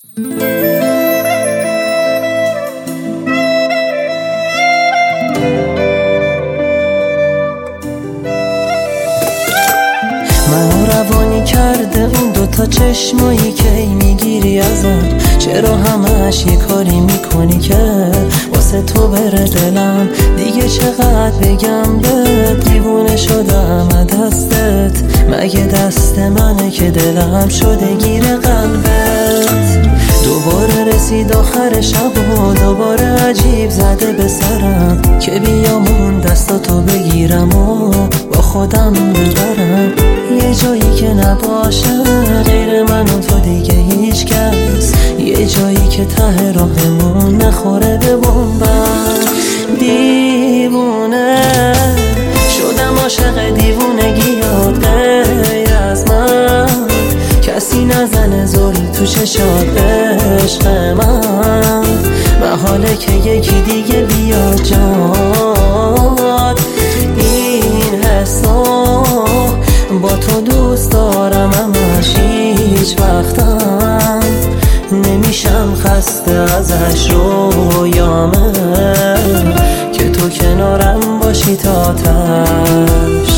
منو روانی کرده اون دوتا چشمایی که میگیری ازم. چرا همش یه کاری میکنی که واسه تو بره دلم؟ دیگه چقدر بگم بهت دیوونه شدم دستت. مگه دست منه که دلم شده گیر قلبت؟ دوباره رسید آخر شب و دوباره عجیب زده به سرم که بیام اون دستاتو بگیرم و با خودم ببرم یه جایی که نباشه غیر من و تو دیگه هیچ کس، یه جایی که ته راهمون نخوره به بمبم. دیوونه شدم عاشق دیوونگیات، غیر از من کسی نزنه زل تو چشات عشق من. محاله که یکی دیگه بیاد جاد این حسا با تو دوست دارم همش هیچ وقتم نمیشم خسته ازش. رویامه که تو کنارم باشی تا تش.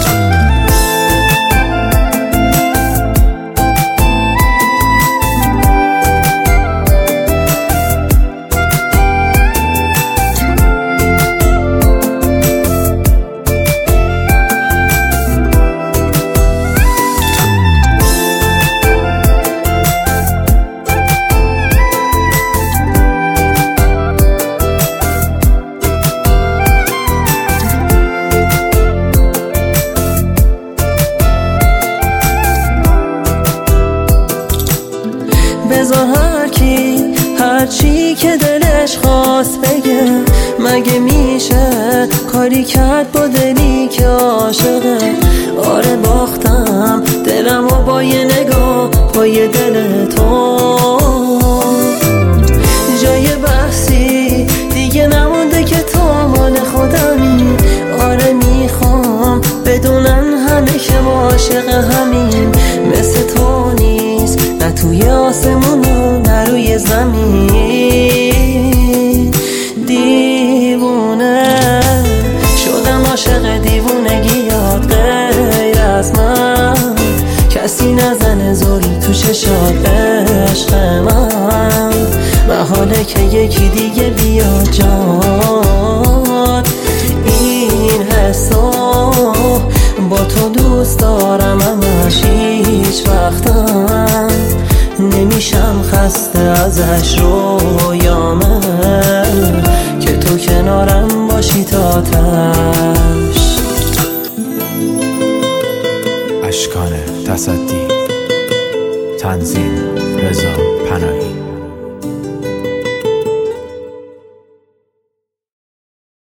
بذار هر چی که دلش خواست بگه، مگه میشه کاری کرد با دلی که عاشقه؟ آره باختم دلم و با یه نگاه پای دل تو. جای بحثی دیگه نمونده که تو مال خودمی. آره میخوام بدونن همه که ما عاشق همین. مثل تو نیست نه توی آسمون و نه روی زمین. دیوونه شدم عاشق دیوونگیات، غیر از من کسی نزنه زل تو چشات عشق من. محاله که یکی دیگه بیاد جاد این حسا با تو دوست دارم همش هیچ وقتم نمیشم خسته ازش. رویامه که تو کنارم باشی تا تش. اشکان تصدی، تنظیم رضا.